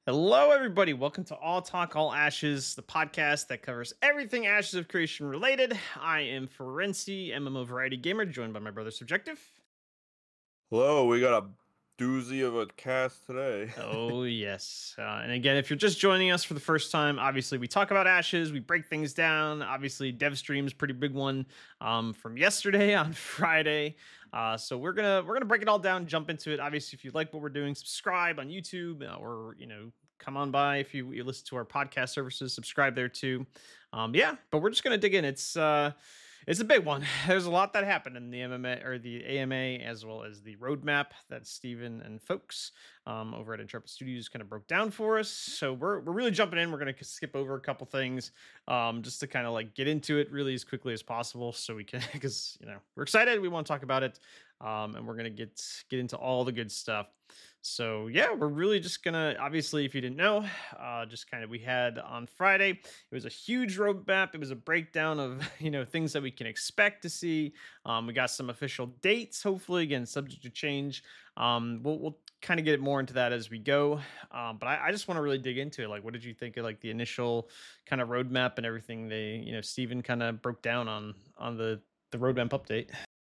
Hello, everybody. Welcome to All Talk, All Ashes, the podcast that covers everything Ashes of Creation related. I am Ferenci, MMO Variety Gamer, joined by my brother Subjective. Hello, we got a doozy of a cast today. Oh, yes. And again, if you're just joining us for the first time, obviously we talk about Ashes, we break things down. Obviously, DevStream's pretty big one from yesterday on Friday. So we're gonna break it all down, jump into it. Obviously, if you like what we're doing, subscribe on YouTube or come on by if you listen to our podcast services, subscribe there too. Yeah, but we're just gonna dig in. It's a big one. There's a lot that happened in the MMA or the AMA as well as the roadmap that Steven and folks over at Intrepid Studios kind of broke down for us. So we're really jumping in. We're going to skip over a couple things just to kind of like get into it really as quickly as possible so we can because we're excited. We want to talk about it and we're going to get into all the good stuff. So yeah, we're really just gonna obviously, if you didn't know, just kind of we had on Friday. It was a huge roadmap. It was a breakdown of things that we can expect to see. We got some official dates, hopefully, again subject to change. We'll kind of get more into that as we go. But I just want to really dig into it. Like, what did you think of like the initial kind of roadmap and everything? Steven kind of broke down on the roadmap update.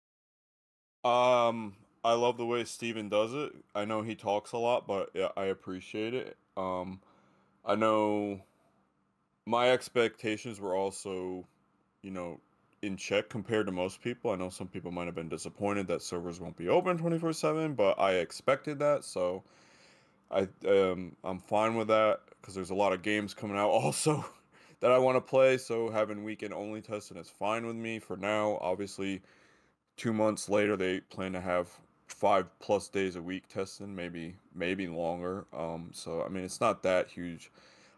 I love the way Steven does it. I know he talks a lot, but yeah, I appreciate it. I know my expectations were also, you know, in check compared to most people. I know some people might have been disappointed that servers won't be open 24/7, but I expected that, so I'm fine with that because there's a lot of games coming out also that I want to play, so having weekend only testing is fine with me for now. Obviously, 2 months later they plan to have 5+ days a week testing, maybe longer. So I mean it's not that huge.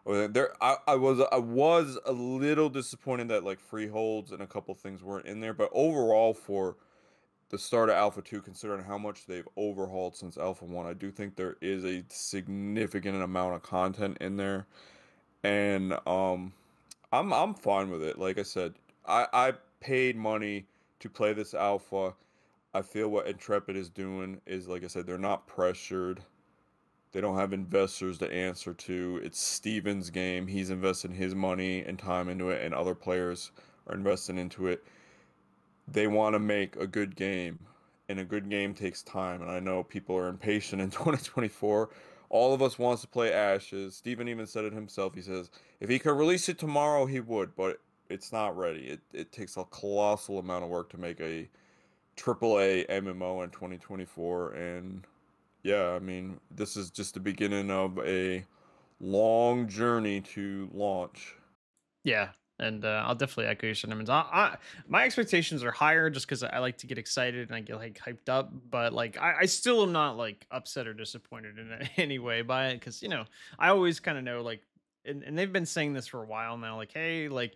I was a little disappointed that like freeholds and a couple things weren't in there, but overall for the start of Alpha 2, considering how much they've overhauled since Alpha 1, I do think there is a significant amount of content in there. And I'm fine with it. Like I said, I paid money to play this alpha. I feel what Intrepid is doing is, like I said, they're not pressured. They don't have investors to answer to. It's Steven's game. He's investing his money and time into it, and other players are investing into it. They want to make a good game, and a good game takes time. And I know people are impatient in 2024. All of us wants to play Ashes. Steven even said it himself. He says if he could release it tomorrow, he would, but it's not ready. It takes a colossal amount of work to make a AAA MMO in 2024, and yeah, I mean, this is just the beginning of a long journey to launch. Yeah, and I'll definitely echo your sentiments. My expectations are higher just because I like to get excited and I get like hyped up, but like I still am not like upset or disappointed in any way by it because I always kind of know like, and they've been saying this for a while now, like hey, like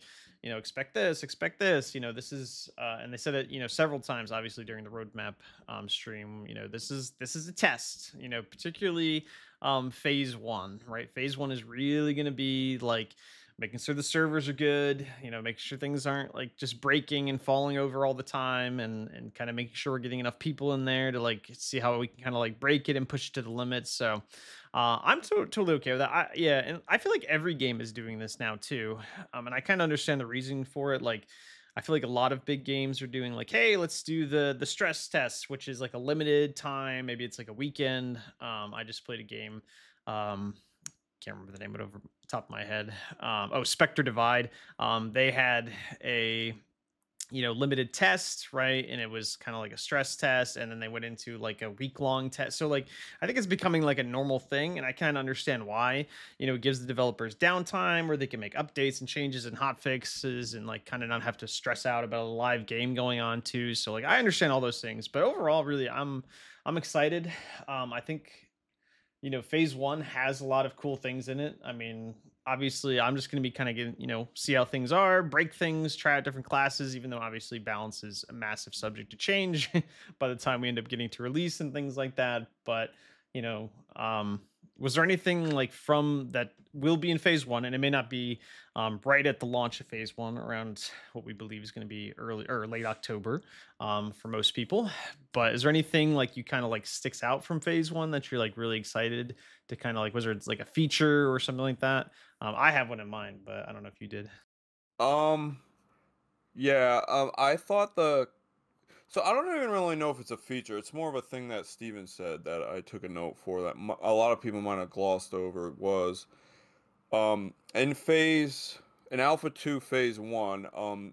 expect this, this is, and they said it several times, obviously during the roadmap stream. This is a test, particularly phase one, right? Phase one is really going to be like making sure the servers are good, making sure things aren't like just breaking and falling over all the time, and kind of making sure we're getting enough people in there to like see how we can kind of like break it and push it to the limits. So I'm totally okay with that. Yeah, and I feel like every game is doing this now too, and I kind of understand the reason for it. Like, I feel like a lot of big games are doing like, hey, let's do the stress test, which is like a limited time. Maybe it's like a weekend. I just played a game. Um, can't remember the name of it over the top of my head. Spectre Divide. They had a limited test, right? And it was kind of like a stress test, and then they went into like a week long test. So like I think it's becoming like a normal thing, and I kind of understand why. It gives the developers downtime where they can make updates and changes and hot fixes and like kind of not have to stress out about a live game going on too. So like I understand all those things, but overall really I'm excited. I think phase one has a lot of cool things in it. I mean, obviously, I'm just going to be kind of getting, see how things are, break things, try out different classes, even though obviously balance is a massive subject to change by the time we end up getting to release and things like that. But, you know, um, was there anything like from that will be in phase one, and it may not be right at the launch of phase one around what we believe is going to be early or late October for most people. But is there anything like you kind of like sticks out from phase one that you're like really excited to kind of like, was there like a feature or something like that? I have one in mind, but I don't know if you did. Um, yeah, I thought so I don't even really know if it's a feature. It's more of a thing that Steven said that I took a note for that a lot of people might have glossed over was in in Alpha 2 phase 1,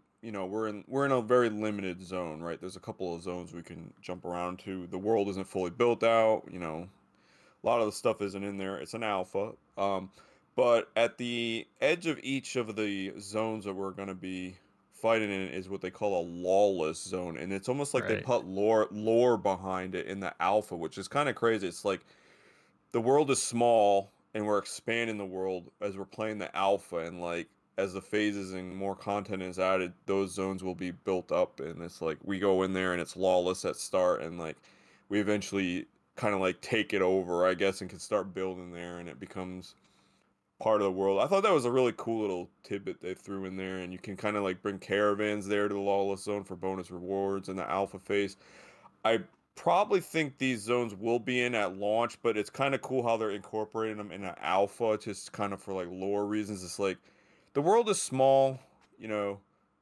we're in a very limited zone, right? There's a couple of zones we can jump around to. The world isn't fully built out, a lot of the stuff isn't in there. It's an alpha. But at the edge of each of the zones that we're going to be fighting in is what they call a lawless zone, and it's almost like they Right. put lore behind it in the alpha, which is kind of crazy. It's like the world is small and we're expanding the world as we're playing the alpha, and like as the phases and more content is added, those zones will be built up, and it's like we go in there and it's lawless at start, and like we eventually kind of like take it over, I guess, and can start building there, and it becomes part of the world. I thought that was a really cool little tidbit they threw in there, and you can kind of like bring caravans there to the lawless zone for bonus rewards in the alpha phase. I probably think these zones will be in at launch, but it's kind of cool how they're incorporating them in an alpha, just kind of for like lore reasons. It's like the world is small, you know,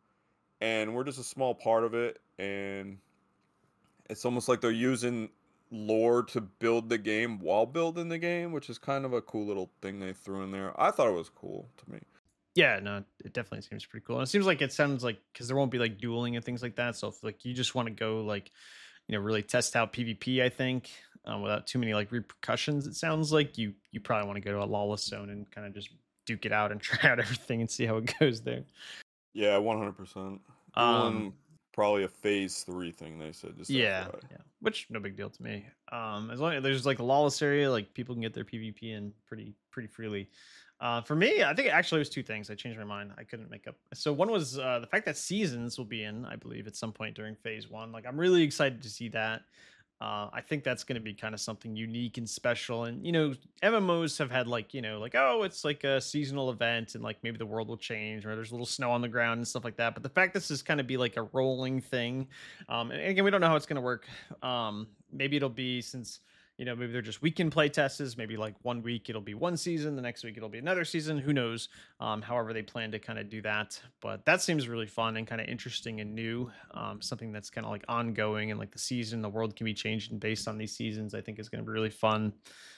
and we're just a small part of it, and it's almost like they're using lore to build the game while building the game, which is kind of a cool little thing they threw in there. I thought it was cool to me. Yeah, no, it definitely seems pretty cool. And it seems like it sounds like because there won't be like dueling and things like that. So if like you just want to go like, really test out PvP, I think, without too many like repercussions, it sounds like you probably want to go to a lawless zone and kind of just duke it out and try out everything and see how it goes there. Yeah, 100%. Um, Dueling probably a phase 3 thing they said, just yeah, FYI. yeah, which no big deal to me. As long as there's like a lawless area, like people can get their PvP in pretty freely. For me, I think actually it was two things. I changed my mind. I couldn't make up. So one was the fact that seasons will be in, I believe, at some point during phase one. Like I'm really excited to see that. I think that's going to be kind of something unique and special. And MMOs have had like like, oh, it's like a seasonal event, and like maybe the world will change, or there's a little snow on the ground and stuff like that. But the fact this is kind of be like a rolling thing, and again, we don't know how it's going to work. Maybe it'll be since maybe they're just weekend play tests. Maybe like one week it'll be one season, the next week it'll be another season. Who knows? However, they plan to kind of do that. But that seems really fun and kind of interesting and new. Something that's kind of like ongoing, and like the season, the world can be changing based on these seasons. I think is going to be really fun.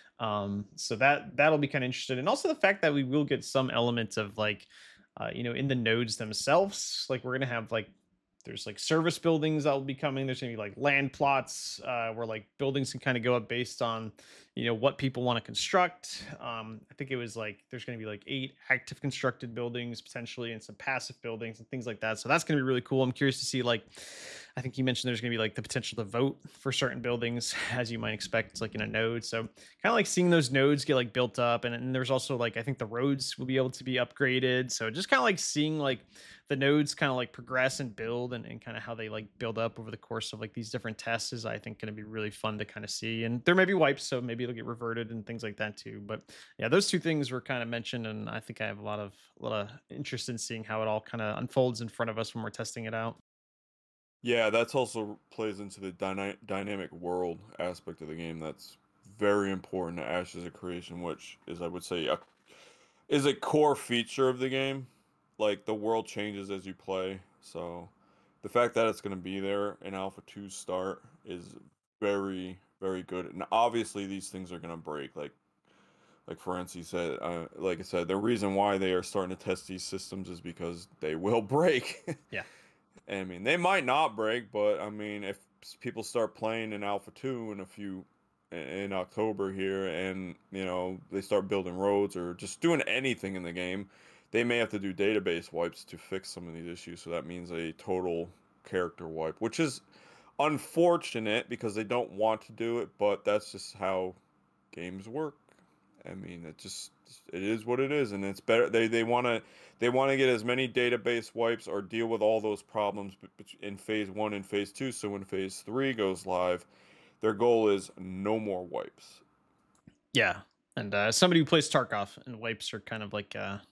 So that'll be kind of interesting, and also the fact that we will get some elements of like, in the nodes themselves. Like we're gonna have like there's like service buildings that will be coming. There's gonna be like land plots where like buildings can kind of go up based on what people want to construct. I think it was like there's gonna be like 8 active constructed buildings potentially, and some passive buildings and things like that. So that's gonna be really cool. I'm curious to see like I think you mentioned there's gonna be like the potential to vote for certain buildings as you might expect, like in a node. So kind of like seeing those nodes get like built up, and there's also like I think the roads will be able to be upgraded. So just kind of like seeing like the nodes kind of like progress and build, and kind of how they like build up over the course of like these different tests is I think going to be really fun to kind of see. And there may be wipes, so maybe it'll get reverted and things like that too. But yeah, those two things were kind of mentioned, and I think I have a lot of interest in seeing how it all kind of unfolds in front of us when we're testing it out. Yeah, that's also plays into the dynamic world aspect of the game. That's very important to Ashes of Creation, which is, I would say, is a core feature of the game. Like the world changes as you play, so the fact that it's going to be there in Alpha 2 start is very, very good. And obviously, these things are going to break. Like Ferenczi said, like I said, the reason why they are starting to test these systems is because they will break. Yeah. I mean, they might not break, but I mean, if people start playing in Alpha 2 in October here, and they start building roads or just doing anything in the game, they may have to do database wipes to fix some of these issues. So that means a total character wipe, which is unfortunate because they don't want to do it, but that's just how games work. I mean, it is what it is, and it's better. They want to get as many database wipes or deal with all those problems in phase 1 and phase 2. So when phase 3 goes live, their goal is no more wipes. Yeah. And somebody who plays Tarkov, and wipes are kind of like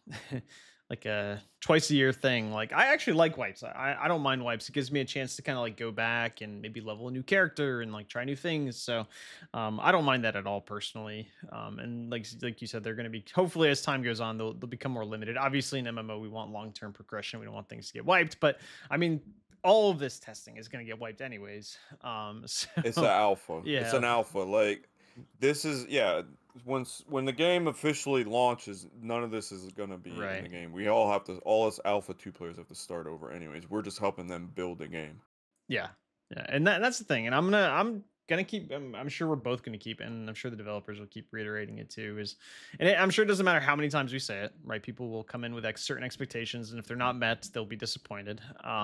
like a twice a year thing. Like I actually like wipes. I don't mind wipes. It gives me a chance to kind of like go back and maybe level a new character and like try new things. So I don't mind that at all personally. And like you said, they're going to be, hopefully as time goes on, they'll become more limited. Obviously in MMO we want long term progression. We don't want things to get wiped. But I mean, all of this testing is going to get wiped anyways. It's an So alpha. It's yeah, an alpha. Like this is yeah. When the game officially launches, none of this is gonna be in right. the game. We all have to. All us Alpha 2 players have to start over, anyways. We're just helping them build the game. Yeah. Yeah, and that's the thing, and I'm gonna keep. I'm sure we're both gonna keep, and I'm sure the developers will keep reiterating it too. I'm sure it doesn't matter how many times we say it, right? People will come in with certain expectations, and if they're not met, they'll be disappointed.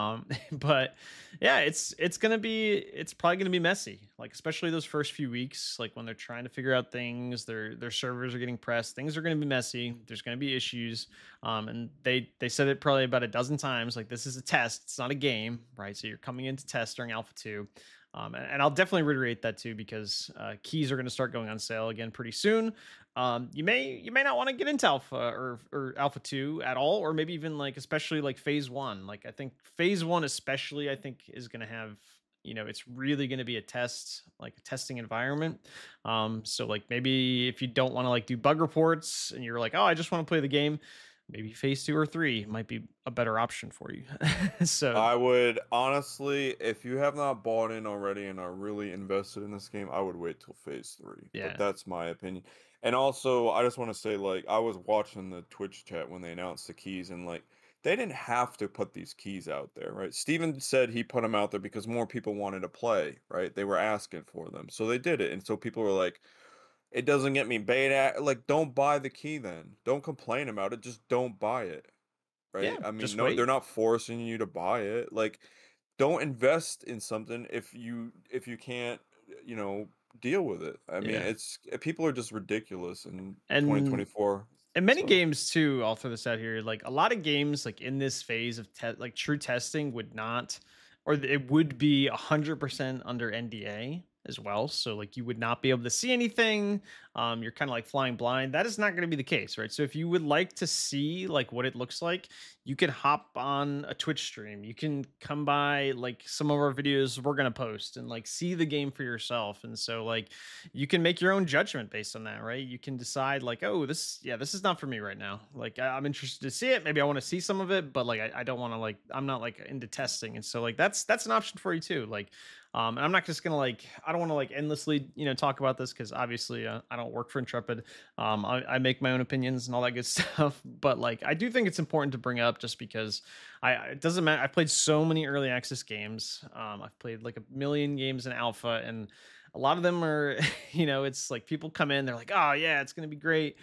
But yeah, it's probably gonna be messy, like especially those first few weeks, like when they're trying to figure out things, their servers are getting pressed, things are gonna be messy. There's gonna be issues, and they said it probably about a dozen times, like this is a test, it's not a game, right? So you're coming into test during Alpha 2. And I'll definitely reiterate that too, because keys are going to start going on sale again pretty soon. You may not want to get into Alpha or Alpha 2 at all, or maybe even like especially like Phase 1. Like I think Phase 1 especially, I think is going to have, it's really going to be a test, like a testing environment. So like maybe if you don't want to like do bug reports and you're like, oh, I just want to play the game, maybe Phase 2 or 3 might be a better option for you. So I would honestly, if you have not bought in already and are really invested in this game, I would wait till Phase 3. But yeah, that's my opinion. And also, I just want to say, like, I was watching the Twitch chat when they announced the keys, and like, they didn't have to put these keys out there, right? Steven said he put them out there because more people wanted to play, right? They were asking for them, so they did it. And so people were like, it doesn't get me beta. Like, don't buy the key then. Don't complain about it. Just don't buy it. Right? yeah, I mean, just no, they're wait. not forcing you to buy it. Like, don't invest in something if you can't, you know, deal with it. I mean, Yeah. it's people are just ridiculous in And 2024. and many So, games too, I'll throw this out here. Like a lot of games, like in this phase of like true testing, would not, or it would be 100% under NDA as well. So like you would not be able to see anything. You're kind of like flying blind. That is not going to be the case, right? So if you would like to see like what it looks like, you can hop on a Twitch stream. You can come by like some of our videos we're going to post and like see the game for yourself. And so like you can make your own judgment based on that, right? You can decide like, oh, this is not for me right now. Like I'm interested to see it. Maybe I want to see some of it, but like I don't want to like, I'm not like into testing. And so like that's an option for you too. Like and I'm not just gonna like, I don't want to like endlessly talk about this because obviously I don't work for Intrepid. I make my own opinions and all that good stuff, but like I do think it's important to bring up just because it doesn't matter. I've played so many early access games. I've played like a million games in alpha, and a lot of them are it's like people come in, they're like, oh yeah, it's going to be great.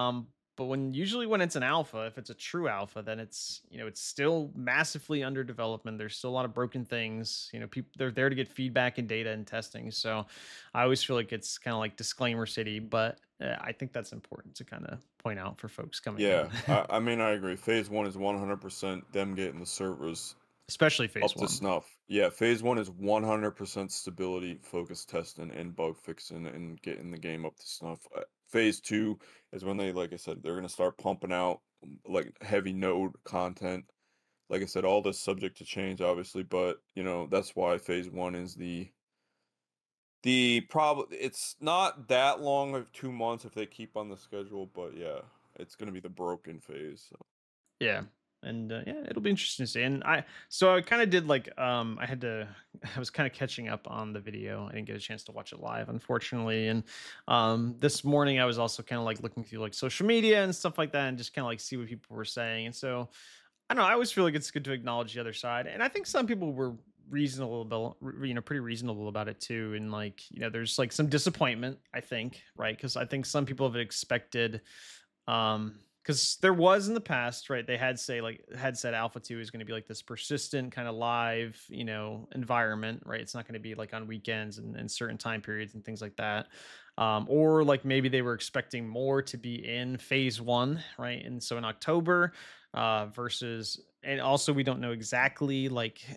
But usually when it's an alpha, if it's a true alpha, then it's still massively under development. There's still a lot of broken things. People, they're there to get feedback and data and testing. So I always feel like it's kind of like disclaimer city, but I think that's important to kind of point out for folks coming in. yeah, I mean, I agree. Phase 1 is 100% them getting the servers Especially phase up to one. snuff. Yeah, Phase 1 is 100% stability, focus testing, and bug fixing, and getting the game up to snuff. Phase 2 is when they, like I said, they're gonna start pumping out like heavy node content. Like I said, all this subject to change, obviously, but that's why Phase 1 is the problem. It's not that long of 2 months if they keep on the schedule, but yeah, it's gonna be the broken phase. So. Yeah. And yeah, it'll be interesting to see. And I kind of did like, I was kind of catching up on the video. I didn't get a chance to watch it live, unfortunately. And this morning I was also kind of like looking through like social media and stuff like that and just kind of like see what people were saying. And so I don't know, I always feel like it's good to acknowledge the other side. And I think some people were reasonable about, pretty reasonable about it too. And like, there's like some disappointment, I think, right? Because I think some people have expected because there was in the past, right, they had said alpha 2 is going to be like this persistent kind of live environment, right? It's not going to be like on weekends and certain time periods and things like that. Or like maybe they were expecting more to be in phase 1, right? And so in October versus, and also we don't know exactly like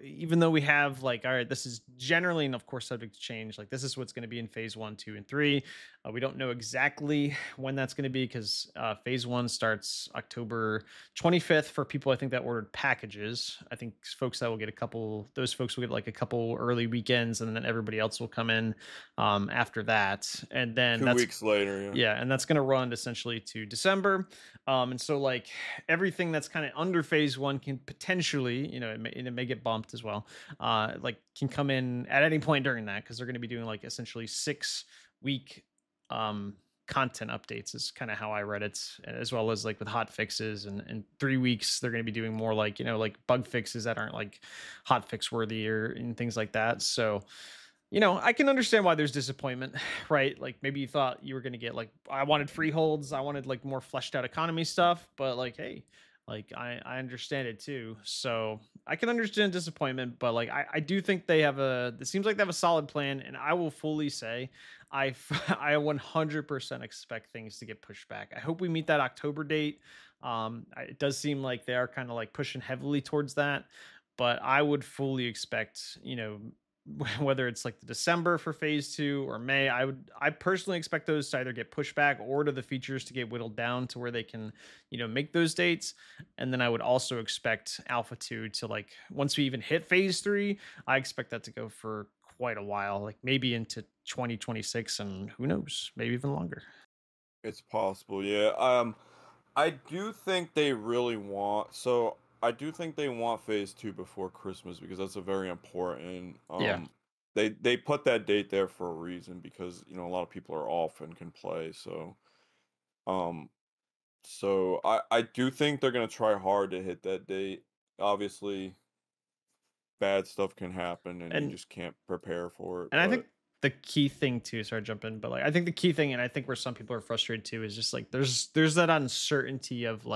even though we have like, all right, this is generally, and of course subject to change, like this is what's going to be in phase 1, 2, and 3. We don't know exactly when that's going to be, because phase 1 starts October 25th for people I think that ordered packages. I think folks that will get a couple, those folks will get like a couple early weekends, and then everybody else will come in after that. And then 2 weeks later, yeah. yeah, and that's going to run essentially to December. And so like everything that's kind of under phase 1 can potentially, it may get bumped as well. Like can come in at any point during that, because they're going to be doing like essentially 6 week content updates is kind of how I read it, as well as like with hot fixes, and 3 weeks they're going to be doing more like, like bug fixes that aren't like hot fix worthy or and things like that. So I can understand why there's disappointment, right? Like maybe you thought you were going to get like, I wanted freeholds, I wanted like more fleshed out economy stuff, but like, hey, like I understand it too. So I can understand disappointment, but like I do think it seems like they have a solid plan, and I will fully say I 100% expect things to get pushed back. I hope we meet that October date. It does seem like they are kind of like pushing heavily towards that, but I would fully expect, whether it's like the December for phase 2 or May, I personally expect those to either get pushed back or to the features to get whittled down to where they can, make those dates. And then I would also expect Alpha 2 to, like, once we even hit phase 3, I expect that to go for quite a while, like maybe into 2026, and who knows, maybe even longer. It's possible, yeah. I do think they really want so I do think they want phase 2 before Christmas because that's a very important Yeah. they put that date there for a reason because, a lot of people are off and can play. Um I do think they're going to try hard to hit that date. Obviously, bad stuff can happen and you And just can't prepare for it, And I think but the key thing too, sorry to jump in, but like I think the key thing, and I think where some people are frustrated too, is just like there's that uncertainty of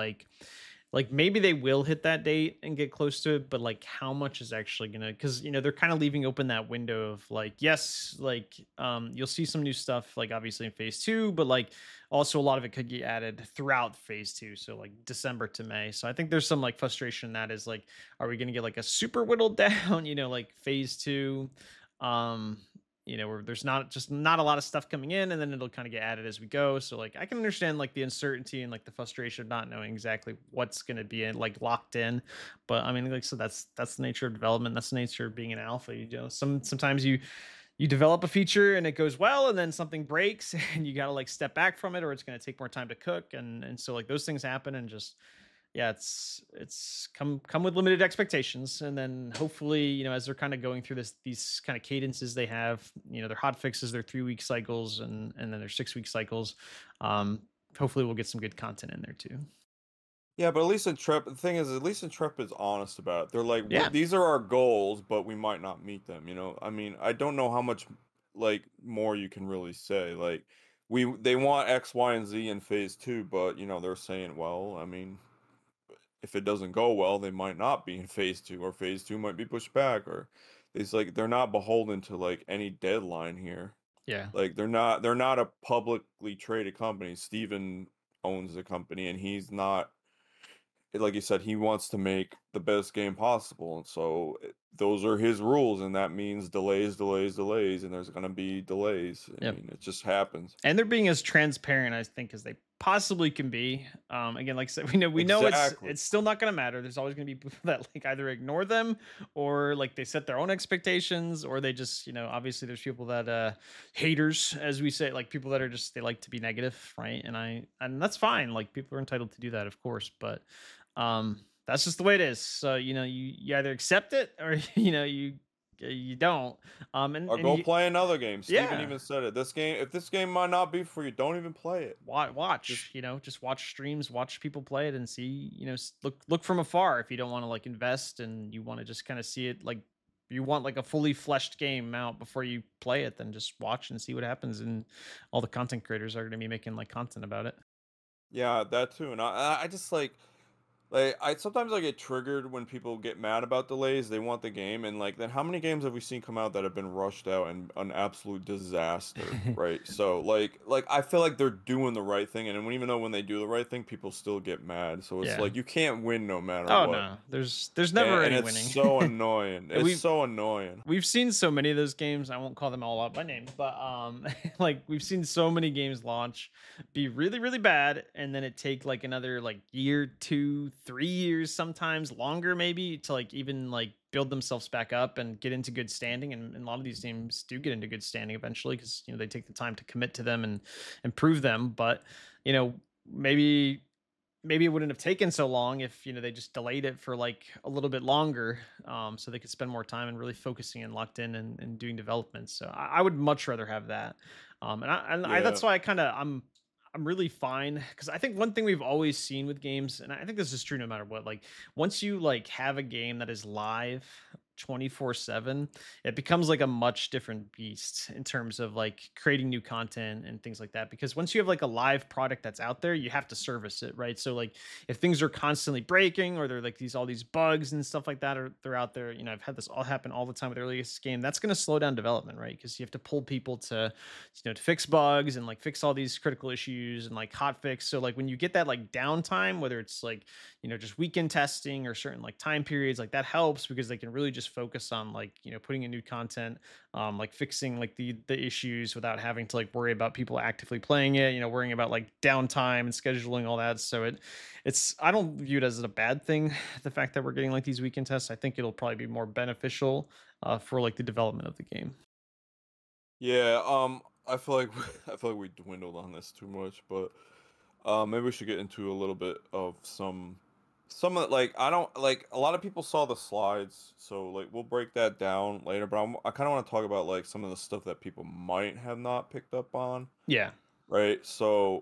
like maybe they will hit that date and get close to it, but like how much is actually gonna, because they're kind of leaving open that window of like, yes, like you'll see some new stuff like obviously in phase 2, but like also a lot of it could get added throughout phase 2, so like December to May. So I think there's some like frustration in that is like, are we gonna get like a super whittled down, like phase 2, um where there's not a lot of stuff coming in, and then it'll kind of get added as we go. So like I can understand like the uncertainty and like the frustration of not knowing exactly what's going to be in, like locked in. But I mean, like, so that's the nature of development, that's the nature of being an alpha. Sometimes you develop a feature and it goes well, and then something breaks and you got to like step back from it, or it's going to take more time to cook, and so like those things happen. And just, yeah, it's come with limited expectations, and then hopefully, as they're kind of going through these kind of cadences they have, their hot fixes, their 3 week cycles, and then their 6 week cycles. um Hopefully we'll get some good content in there too. yeah, but at least the thing is, at least Intrepid is honest about it. They're like, Yeah. These are our goals, but we might not meet them." I mean, I don't know how much like more you can really say. Like, they want X, Y, and Z in phase 2, but they're saying, well, I mean, if it doesn't go well, they might not be in phase 2, or phase 2 might be pushed back, or it's like they're not beholden to like any deadline here. Yeah. Like they're not a publicly traded company. Steven owns the company, and he's not, like you said, he wants to make the best game possible, and so those are his rules, and that means delays, delays, delays, and there's gonna be delays. I Yep. mean, it just happens. And they're being as transparent, I think, as they possibly can be. Again, like I said, we know Exactly. it's still not going to matter. There's always going to be people that like either ignore them, or like they set their own expectations, or they just, obviously there's people that haters, as we say, like people that are just, they like to be negative, right? And that's fine. Like people are entitled to do that, of course, but that's just the way it is. So you either accept it, or you don't. And Or and go you, play another game. Steven yeah, even said it. If this game might not be for you, don't even play it. Just just watch streams, watch people play it, and see, look from afar. If you don't want to like invest, and you want to just kind of see it, like you want like a fully fleshed game out before you play it, then just watch and see what happens. And all the content creators are going to be making like content about it. yeah, that too. And I just like, Like, I sometimes I get triggered when people get mad about delays. They want the game, and like, then how many games have we seen come out that have been rushed out and an absolute disaster, right? So, like I feel like they're doing the right thing, and when, even though when they do the right thing, people still get mad. So it's Yeah. like you can't win no matter Oh what, no, there's never and any it's winning. so annoying. And It's so annoying. we've seen so many of those games. I won't call them all out by name, but like we've seen so many games launch be really really bad, and then it take like another like year, 2, 3 years, sometimes longer, maybe to like even like build themselves back up and get into good standing. And a lot of these teams do get into good standing eventually because they take the time to commit to them and improve them. But you know maybe it wouldn't have taken so long if they just delayed it for like a little bit longer, so they could spend more time and really focusing and locked in and doing development. So I would much rather have that. And Yeah. that's why I'm really fine, because I think one thing we've always seen with games, and I think this is true no matter what, like once you like have a game that is live 24/7, it becomes like a much different beast in terms of like creating new content and things like that. Because once you have like a live product that's out there, you have to service it, right? So like if things are constantly breaking, or they're like all these bugs and stuff like that, or they're out there, I've had this all happen all the time with earliest game. That's going to slow down development, right? Because you have to pull people to to fix bugs and like fix all these critical issues and like hot fix. So like when you get that like downtime, whether it's like just weekend testing or certain like time periods, like that helps because they can really just focus on like putting in new content, like fixing like the issues without having to like worry about people actively playing it, worrying about like downtime and scheduling all that. So it's I don't view it as a bad thing, the fact that we're getting like these weekend tests. I think it'll probably be more beneficial for like the development of the game. Yeah, I feel like I feel like we dwindled on this too much, but maybe we should get into a little bit of some of like I don't like a lot of people saw the slides, so like we'll break that down later. But I kind of want to talk about like some of the stuff that people might have not picked up on, Yeah. right? So,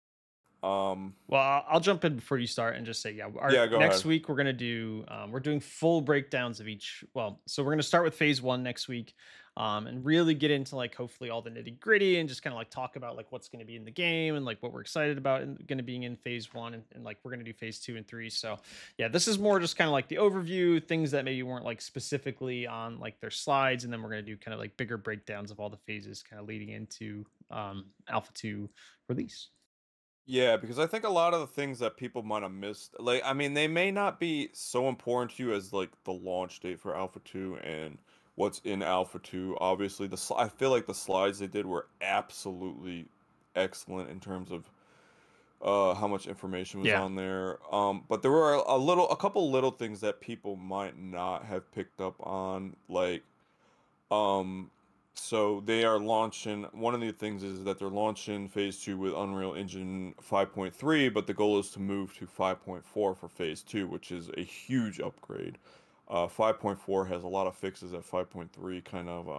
um, Well, I'll jump in before you start and just say, yeah, our yeah, go next ahead. week we're gonna do we're doing full breakdowns of each. Well, so we're gonna start with phase one next week, and really get into like hopefully all the nitty gritty and just kind of like talk about like what's gonna be in the game and like what we're excited about and gonna being in phase one, and like we're gonna do phase two and three. So yeah, this is more just kind of like the overview, things that maybe weren't like specifically on like their slides, and then we're gonna do kind of like bigger breakdowns of all the phases kind of leading into Alpha 2 release. Yeah, because I think a lot of the things that people might have missed, like, I mean, they may not be so important to you as like the launch date for Alpha 2 and what's in Alpha 2. Obviously, I feel like the slides they did were absolutely excellent in terms of how much information was Yeah. on there. But there were a couple little things that people might not have picked up on, like um, so they are launching. One of the things is that they're launching Phase 2 with Unreal Engine 5.3, but the goal is to move to 5.4 for Phase 2, which is a huge upgrade. 5.4 has a lot of fixes that 5.3 kind of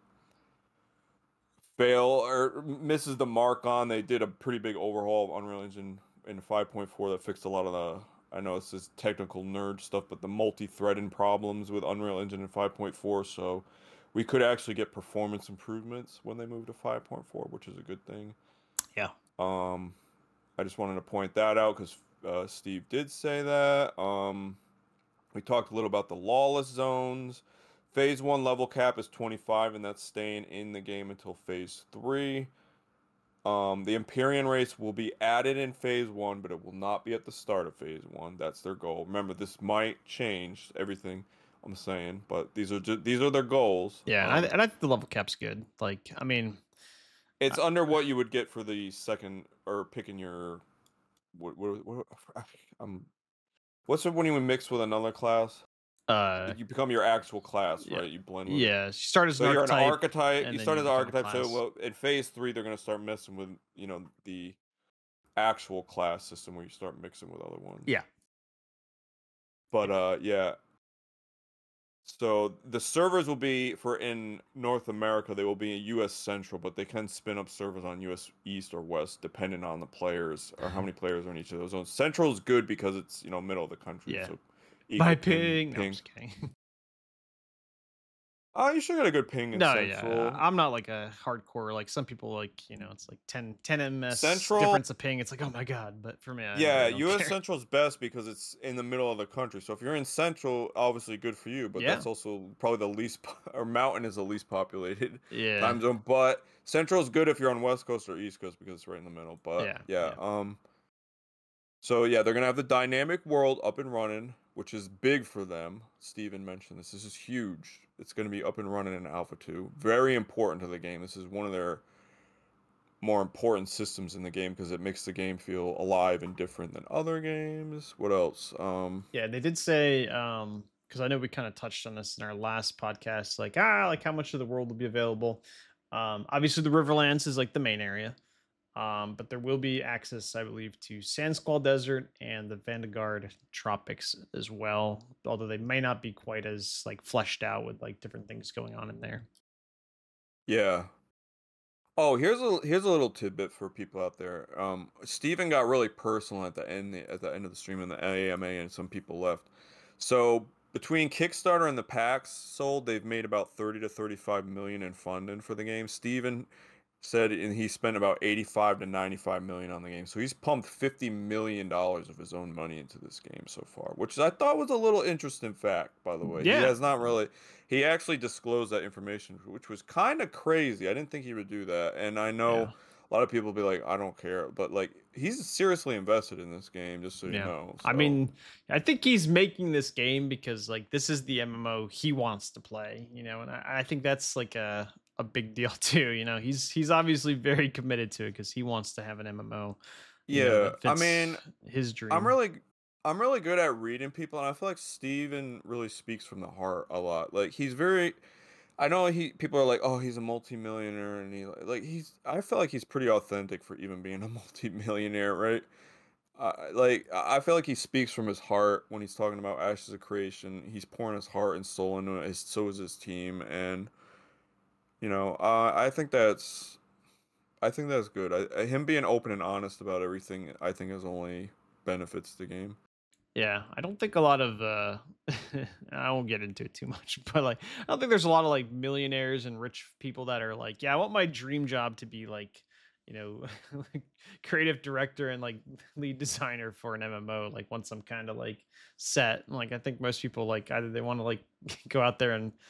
fail or misses the mark on. They did a pretty big overhaul of Unreal Engine in 5.4 that fixed a lot of the. I know this is technical nerd stuff, but the multi-threading problems with Unreal Engine in 5.4. So we could actually get performance improvements when they move to 5.4, which is a good thing. Yeah. Um, I just wanted to point that out because Steve did say that. We talked a little about the lawless zones. Phase 1 level cap is 25, and that's staying in the game until Phase 3. The Empyrean race will be added in Phase 1, but it will not be at the start of Phase 1. That's their goal. Remember, this might change everything I'm saying, but these are their goals. Yeah, and I think the level cap's good. Like, I mean, It's under what you would get for the second or picking your what um what's it when you mix with another class? uh, You become your actual class, yeah, right? You blend with it. yeah. You start as So an you're an archetype, archetype. and You then start you as an become a archetype. So class. well, in phase 3, they're gonna start messing with the actual class system where you start mixing with other ones. Yeah, But yeah. So the servers will be for in North America. They will be in U.S. Central, but they can spin up servers on U.S. East or West depending on the players or how many players are in each of those zones. Central is good because it's middle of the country, yeah. so By equal ping. No, I'm ping. just kidding. Oh, you should get a good ping in No, yeah, Central. I'm not like a hardcore like some people like, it's like 10 ms Central, difference of ping. It's like, "Oh my god," but for me, I yeah, really don't US care. Central's best because it's in the middle of the country. So if you're in Central, obviously good for you, but Yeah. that's also probably the least or Mountain is the least populated Yeah. time zone. But Central's good if you're on West Coast or East Coast because it's right in the middle. But Yeah. yeah, Yeah. so yeah, they're gonna have the dynamic world up and running, which is big for them. Steven mentioned this. This is huge. It's gonna be up and running in Alpha 2. Very important to the game. This is one of their more important systems in the game because it makes the game feel alive and different than other games. What else? Yeah, they did say, because I know we kind of touched on this in our last podcast, like how much of the world will be available. Obviously the Riverlands is like the main area. But there will be access, I believe, to Sand Squall Desert and the Vanguard Tropics as well. Although they may not be quite as like fleshed out with like different things going on in there. Yeah. Oh, here's a little tidbit for people out there. Steven got really personal at the end of the stream in the AMA, and some people left. So between Kickstarter and the packs sold, they've made about 30 to 35 million in funding for the game. Steven said, and he spent about 85 to 95 million on the game. So he's pumped 50 million dollars of his own money into this game so far, which I thought was a little interesting fact, by the way. He Yeah, has not really he actually disclosed that information, which was kind of crazy. I didn't think he would do that. And I know yeah, a lot of people be like, I don't care, but like he's seriously invested in this game, just so you yeah. know. I So, mean, I think he's making this game because like this is the MMO he wants to play, and I think that's like a big deal too. He's obviously very committed to it because he wants to have an MMO, yeah, that I mean, fits his I'm dream. really I'm really good at reading people, and I feel like Steven really speaks from the heart a lot. Like he's very I know he people are like, "Oh, he's a multimillionaire," and he's I feel like he's pretty authentic for even being a multimillionaire, right? I feel like he speaks from his heart when he's talking about Ashes of Creation. He's pouring his heart and soul into it. So is his team, and I think that's good. Him being open and honest about everything, I think, is only benefits the game. Yeah, I don't think a lot of I won't get into it too much, but like I don't think there's a lot of like millionaires and rich people that are like, yeah, I want my dream job to be like, like creative director and like lead designer for an MMO, like once I'm kind of like set. Like I think most people like either they want to like go out there and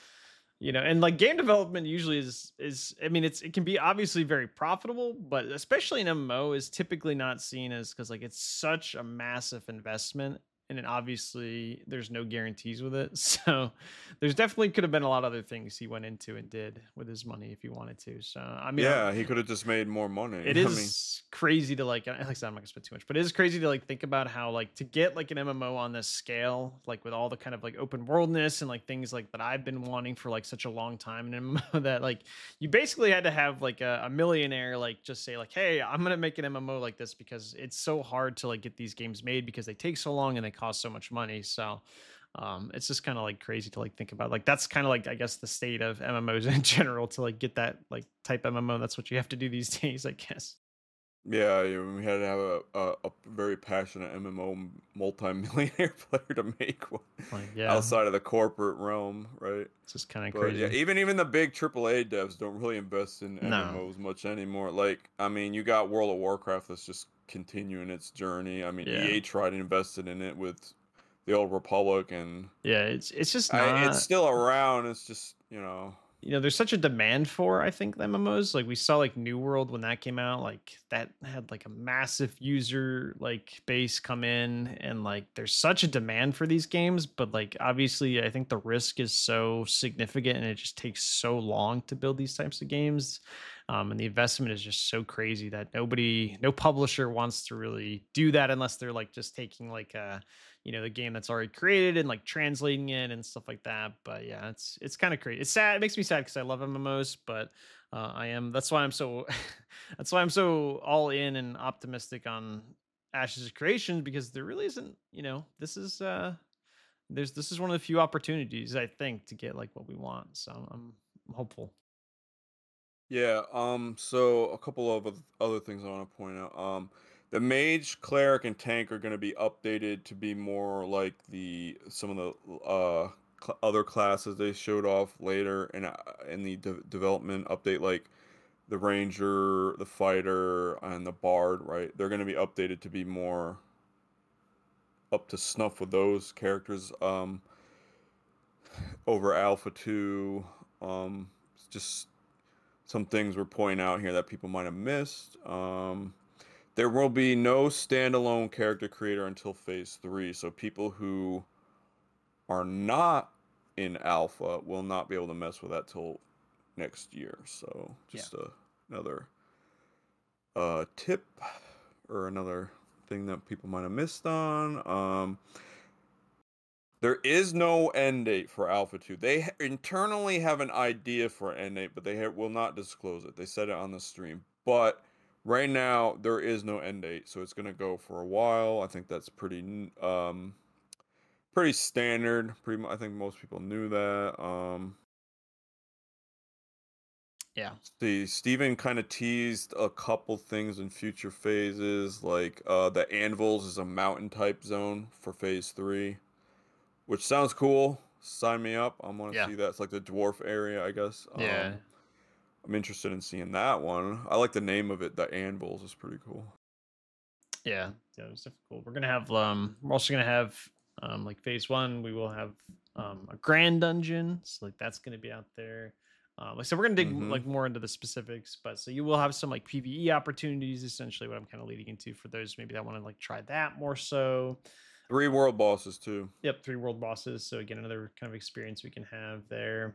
and like game development usually is I mean it can be obviously very profitable, but especially in MMO is typically not seen as because like it's such a massive investment, and then obviously there's no guarantees with it. So there's definitely could have been a lot of other things he went into and did with his money if he wanted to. So I mean, Yeah, he could have just made more it money. I mean, is crazy to like I said, I'm not gonna spend too much, but it is crazy to like think about how like to get like an MMO on this scale, like with all the kind of like open worldness and like things like that I've been wanting for like such a long time in MMO that like you basically had to have like a millionaire like just say like, hey, I'm gonna make an MMO like this because it's so hard to like get these games made because they take so long and they cost so much money. So it's just kind of like crazy to like think about like that's kind of like I guess the state of MMOs in general to like get that like type MMO. That's what you have to do these days, I guess. yeah, we had to have a very passionate MMO multi-millionaire player to make one Like, yeah, outside of the corporate realm, right? it's just kind of But yeah, crazy. even the big AAA devs don't really invest in No, MMOs much anymore. Like, I mean, you got World of Warcraft that's just continuing its journey. I mean, yeah, EA tried and invested in it with the Old Republic, and yeah. It's just it's not. still around. It's just, There's such a demand for I think the MMOs. Like we saw like New World when that came out, like that had like a massive user like base come in, and like there's such a demand for these games, but like obviously I think the risk is so significant and it just takes so long to build these types of games. And the investment is just so crazy that no publisher wants to really do that unless they're like just taking like a the game that's already created and like translating it and stuff like that. But yeah, it's kind of crazy. It's sad. It makes me sad because I love MMOs, but I am that's why I'm so that's why I'm so all in and optimistic on Ashes of Creation because there really isn't. This is one of the few opportunities I think to get like what we want. So I'm hopeful. yeah. So a couple of other things I want to point out. The mage, cleric, and tank are going to be updated to be more like the some of the other classes they showed off later in the development update, like the ranger, the fighter, and the bard, right? They're going to be updated to be more up to snuff with those characters over Alpha 2. Just some things we're pointing out here that people might have missed. There will be no standalone character creator until Phase 3, so people who are not in Alpha will not be able to mess with that till next year. So Yeah. just another tip or another thing that people might have missed on. There is no end date for Alpha 2. They internally have an idea for an end date, but they will not disclose it. They said it on the stream. But right now, there is no end date, so it's going to go for a while. I think that's pretty standard. I think most people knew that. Yeah. See, Steven kind of teased a couple things in future phases, like the Anvils is a mountain type zone for Phase 3. Which sounds cool. Sign me up. I want to Yeah. see that. It's like the dwarf area, I guess. Yeah. I'm interested in seeing that one. I like the name of it. The Anvils is pretty cool. Yeah, it's difficult. We're gonna have we're also gonna have like phase one, we will have a grand dungeon. So like that's gonna be out there. So we're gonna dig like more into the specifics, but so you will have some like PvE opportunities, essentially what I'm kind of leading into for those maybe that want to like try that more so. 3 world bosses too. Yep, 3 world bosses. So again, another kind of experience we can have there.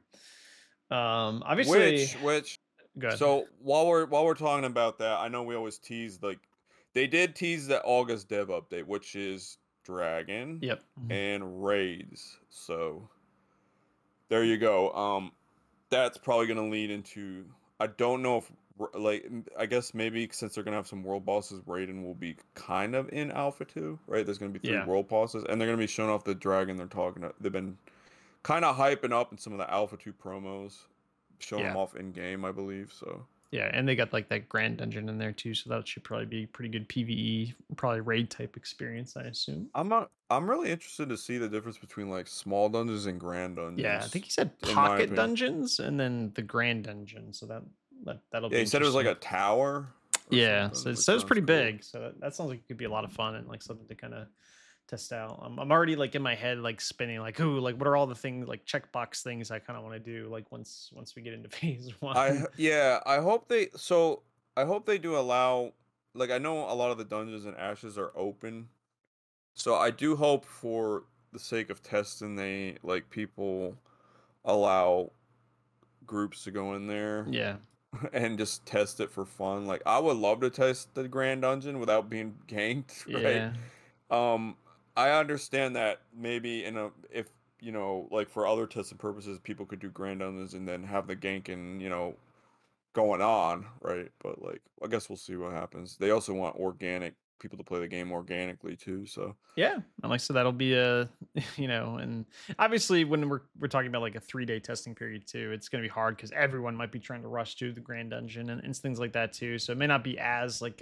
Obviously which go ahead. so while we're talking about that, I know we always tease like they did tease the August dev update, which is Dragon Yep. and Raids. So there you go. That's probably gonna lead into I don't know if like I guess maybe since they're gonna have some world bosses, Raiden will be kind of in Alpha 2, right? There's gonna be 3 world bosses, and they're gonna be showing off the dragon they've been kind of hyping up in some of the Alpha 2 promos, showing them off in game, I believe. So yeah, and they got like that grand dungeon in there too, so that should probably be pretty good PvE, probably raid type experience, I assume. I'm really interested to see the difference between like small dungeons and grand dungeons. Yeah, I think he said pocket dungeons and then the grand dungeon, so that'll be. Yeah, he said it was like a tower. Yeah, so it sounds pretty big. So that sounds like it could be a lot of fun and like something to kind of test out. I'm already like in my head like spinning like, ooh, like what are all the things like checkbox things I kind of want to do like once we get into phase 1. I hope they do allow, like I know a lot of the dungeons and Ashes are open, so I do hope for the sake of testing they like people allow groups to go in there. Yeah. And just test it for fun. Like I would love to test the grand dungeon without being ganked, right? Yeah. I understand that maybe if like for other testing purposes, people could do grand dungeons and then have the ganking, going on, right? But like I guess we'll see what happens. They also want organic people to play the game organically too, so yeah, and like so that'll be a and obviously when we're talking about like a 3-day testing period too, it's going to be hard because everyone might be trying to rush to the grand dungeon and things like that too, so it may not be as like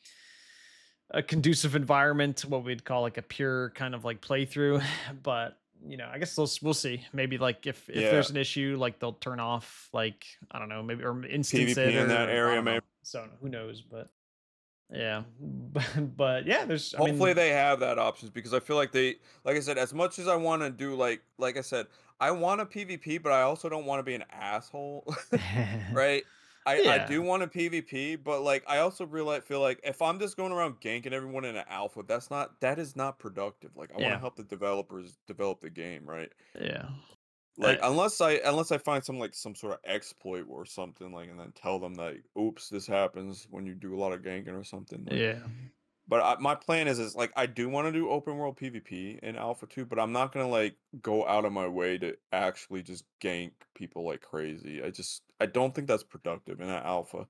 a conducive environment, what we'd call like a pure kind of like playthrough. But I guess we'll see. Maybe like if there's an issue, like they'll turn off like I don't know, maybe or instance PvP it in that area, maybe. So who knows? But yeah, but yeah, there's. Hopefully they have that options because I feel like like I said, as much as I want to do like I said, I want a PvP, but I also don't want to be an asshole, right? I do want a PvP, but like I also feel like if I'm just going around ganking everyone in an alpha, that is not productive. Like I want to help the developers develop the game, right? Yeah. Like unless I find some sort of exploit or something like, and then tell them that, oops, this happens when you do a lot of ganking or something. Like, yeah. But my plan is like I do want to do open world PvP in Alpha 2, but I'm not gonna like go out of my way to actually just gank people like crazy. I don't think that's productive in an Alpha.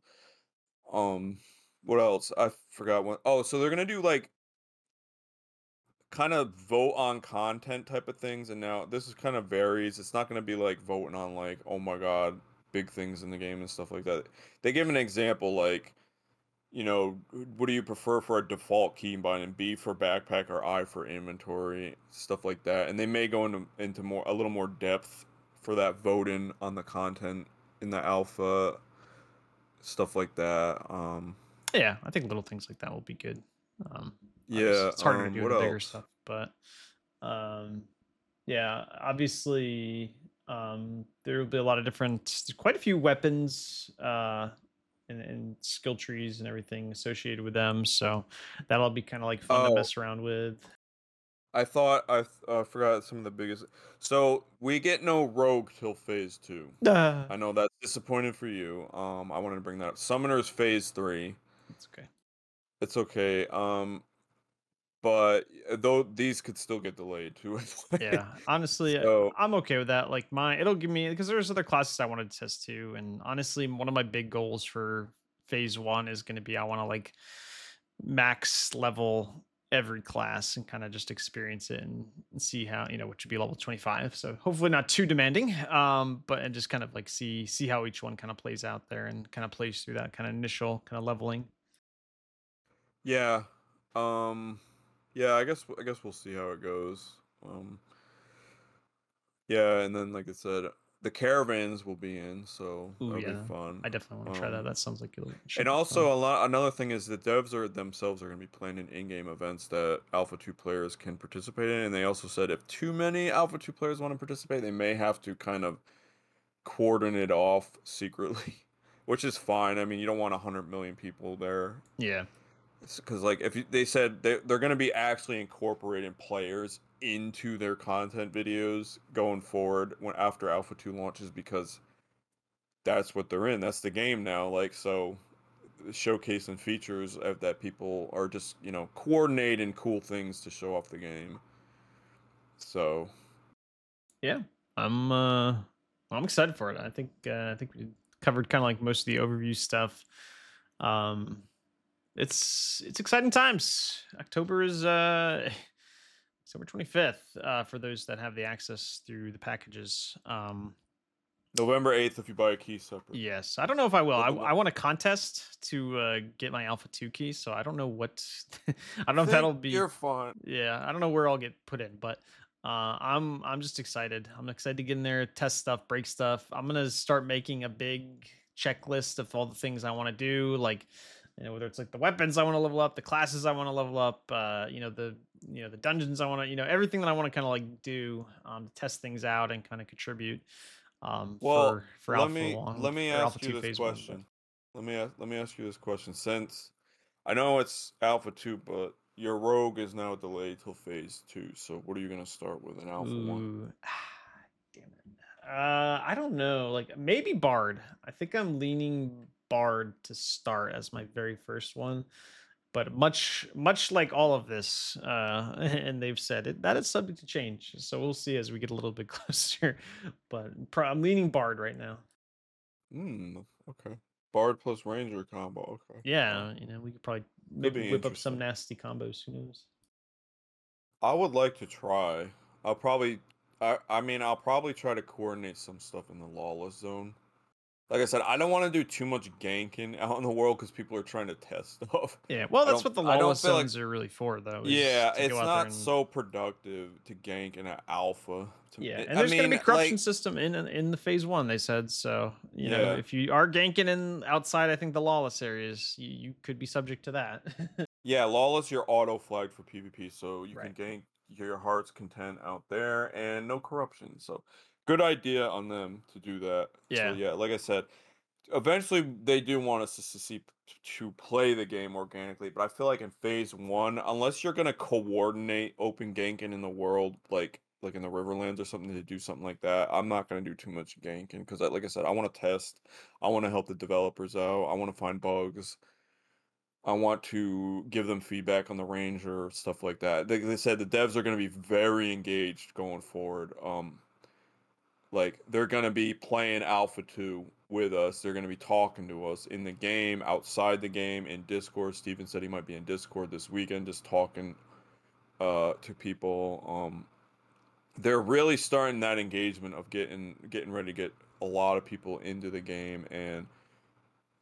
What else? I forgot what. Oh, so they're gonna do like kind of vote on content type of things, and now this is kind of varies. It's not gonna be like voting on like, oh my god, big things in the game and stuff like that. They give an example like what do you prefer for a default key binding? B for backpack or I for inventory, stuff like that. And they may go into more a little more depth for that voting on the content in the alpha, stuff like that. Yeah, I think little things like that will be good. Obviously, Yeah. it's harder to do with What the bigger else? stuff, but um, yeah, obviously, there will be a lot of different, quite a few weapons, and skill trees and everything associated with them. So that'll be kind of like fun to Oh, mess around with. I thought forgot some of the biggest. So we get no rogue till phase 2. Uh, I know that's disappointing for you. I wanted to bring that up. Summoners phase 3. it's okay. It's okay. But though these could still get delayed too. Yeah, honestly, So I'm okay with that. Like it'll give me, because there's other classes I wanted to test too, and honestly, one of my big goals for phase one is going to be I want to like max level every class and kind of just experience it and see how, which would be level 25. So hopefully not too demanding, but and just kind of like see how each one kind of plays out there and kind of plays through that kind of initial kind of leveling. yeah, um, yeah. I guess we'll see how it goes. Um, yeah, and then like I said, the caravans will be in, so Ooh, that'll be yeah, fun. I definitely want to try that. That sounds like it And should be fun. also another thing is the devs are themselves are going to be planning in-game events that Alpha 2 players can participate in, and they also said if too many Alpha 2 players want to participate, they may have to kind of cordon it off secretly, which is fine. I mean, you don't want 100 million people there. Yeah. Because like if they said they're going to be actually incorporating players into their content videos going forward when after Alpha 2 launches, because that's what they're in. That's the game now. Like, so showcasing features of that people are just, coordinating cool things to show off the game. So Yeah, I'm I'm excited for it. I think we covered kind of like most of the overview stuff. Um, it's exciting times. October is October 25th, for those that have the access through the packages. November 8th if you buy a key separate. Yes, I don't know if I will. But I want a contest to get my Alpha 2 key, so I don't know what I don't know I if that'll think be. you're fine. Yeah, I don't know where I'll get put in, but I'm just excited. I'm excited to get in there, test stuff, break stuff. I'm gonna start making a big checklist of all the things I want to do, like whether it's like the weapons I want to level up, the classes I want to level up, the dungeons I want to, everything that I want to kind of like do, to test things out and kind of contribute, Well, for Alpha One let me or Alpha ask you Two this Phase One. But question. Let me ask you this question. Since I know it's Alpha 2, but your rogue is now delayed till phase 2. So what are you gonna start with in Alpha 1? ooh, damn it. I don't know. Like maybe Bard. I think I'm leaning Bard to start as my very first one. But much like all of this, and they've said it, that is subject to change. So we'll see as we get a little bit closer. But I'm leaning Bard right now. Hmm. Okay. Bard plus Ranger combo. Okay. Yeah, we could probably Could maybe be whip up some interesting. nasty combos. Who knows? I would like to try. I'll probably. I mean, I'll probably try to coordinate some stuff in the lawless zone. Like I said, I don't want to do too much ganking out in the world because people are trying to test stuff. Yeah, well, I that's don't. what the I don't lawless feel like. zones are really for, though, is Yeah, to go it's out there not and so productive to gank in an alpha. yeah, and I there's going to mean, be corruption like, system in the phase one. They said so. yeah, If you are ganking in outside, I think the lawless areas, you could be subject to that. yeah. Lawless, you're auto flagged for PvP, so you can Right. gank your heart's content out there and no corruption. So, good idea on them to do that. So Yeah. yeah, like I said, eventually they do want us to see to play the game organically, but I feel like in phase 1, unless you're gonna coordinate open ganking in the world, like in the Riverlands or something to do something like that, I'm not gonna do too much ganking because, like I said, I want to test, I want to help the developers out, I want to find bugs, I want to give them feedback on the Ranger stuff like that. They said the devs are gonna be very engaged going forward. Like they're gonna be playing Alpha 2 with us. They're gonna be talking to us in the game, outside the game, in Discord. Steven said he might be in Discord this weekend, just talking to people. They're really starting that engagement of getting ready to get a lot of people into the game, and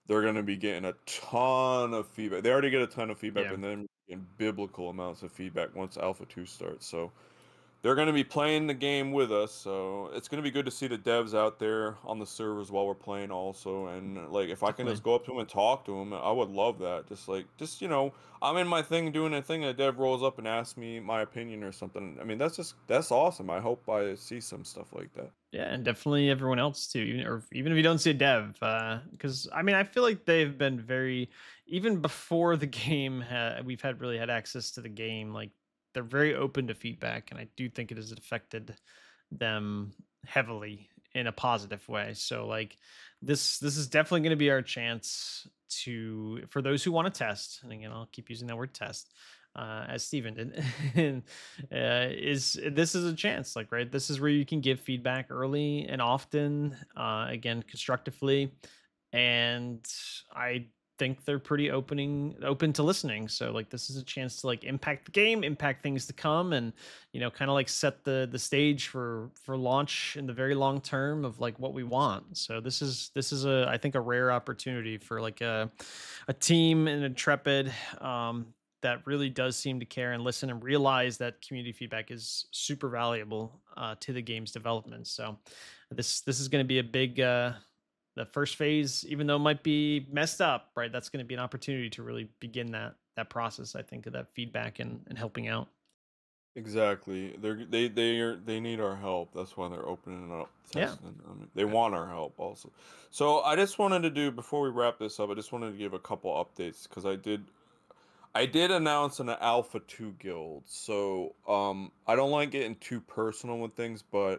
they're going to be getting a ton of feedback. They already get a ton of feedback, Yeah. but then getting biblical amounts of feedback once Alpha 2 starts. So they're going to be playing the game with us, so it's going to be good to see the devs out there on the servers while we're playing also. And like, if I can Definitely. just go up to them and talk to them, I would love that. Just I'm in my thing doing a thing, and a dev rolls up and asks me my opinion or something. I mean, that's awesome. I hope I see some stuff like that. Yeah, and definitely everyone else too, even if you don't see a dev, because I mean, I feel like they've been very, even before the game, we've had access to the game. Like they're very open to feedback, and I do think it has affected them heavily in a positive way. So like this is definitely going to be our chance to, for those who want to test, and again I'll keep using that word test, as Steven did, and, is this is a chance, like, right? This is where you can give feedback early and often, again, constructively. And I think they're pretty open to listening. So like this is a chance to like impact the game, impact things to come, and kind of like set the stage for launch in the very long term of like what we want. So this is a, I think, a rare opportunity for like a team in Intrepid, that really does seem to care and listen and realize that community feedback is super valuable, to the game's development. So this is going to be a big, the first phase, even though it might be messed up, right? That's going to be an opportunity to really begin that process, I think, of that feedback and helping out. Exactly. They need our help. That's why they're opening it up, Yeah. testing. I mean, they want our help also. So I just wanted to do before we wrap this up. I just wanted to give a couple updates because I did announce an Alpha 2 guild. So I don't like getting too personal with things, but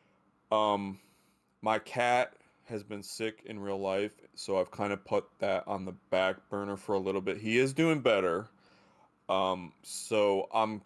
um my cat has been sick in real life, so I've kind of put that on the back burner for a little bit. He is doing better. So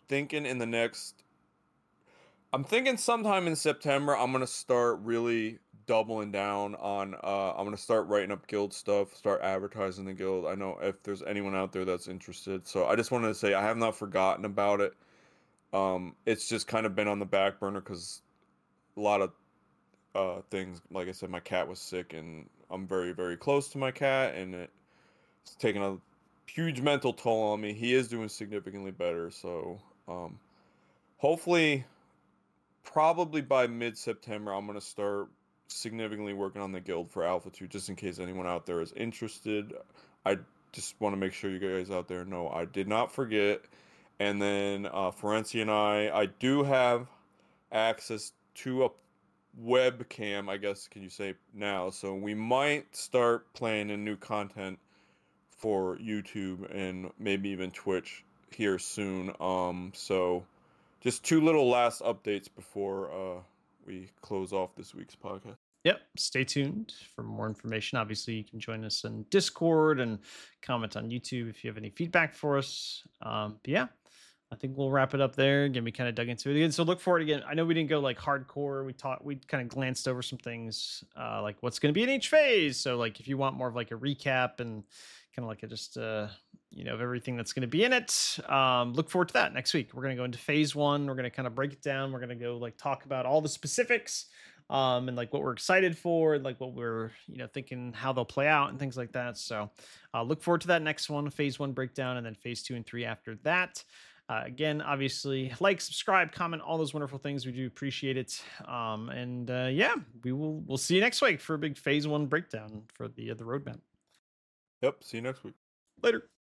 I'm thinking sometime in September I'm gonna start really doubling down on I'm gonna start writing up guild stuff, start advertising the guild. I know if there's anyone out there that's interested. So I just wanted to say I have not forgotten about it. It's just kind of been on the back burner because a lot of things, like I said, my cat was sick and I'm very, very close to my cat, and it's taking a huge mental toll on me. He is doing significantly better, so hopefully probably by mid-September, I'm gonna start significantly working on the guild for Alpha 2, just in case anyone out there is interested. I just want to make sure you guys out there know I did not forget. And then Ferencia and I do have access to a webcam, I guess, can you say now? So we might start playing in new content for YouTube and maybe even Twitch here soon. So just two little last updates before we close off this week's podcast. Yep. Stay tuned for more information. Obviously, you can join us in Discord and comment on YouTube if you have any feedback for us. But yeah, I think we'll wrap it up there. Again, we kind of dug into it again. So look forward again. I know we didn't go like hardcore. We kind of glanced over some things, like what's going to be in each phase. So like if you want more of like a recap and kind of like a just of everything that's going to be in it, look forward to that next week. We're going to go into phase one. We're going to kind of break it down. We're going to go like talk about all the specifics, and like what we're excited for, and like what we're thinking how they'll play out and things like that. So look forward to that next one, phase one breakdown, and then phase 2 and 3 after that. Again, obviously, like, subscribe, comment, all those wonderful things. We do appreciate it. And yeah, we'll see you next week for a big phase one breakdown for the roadmap. Yep, see you next week. Later.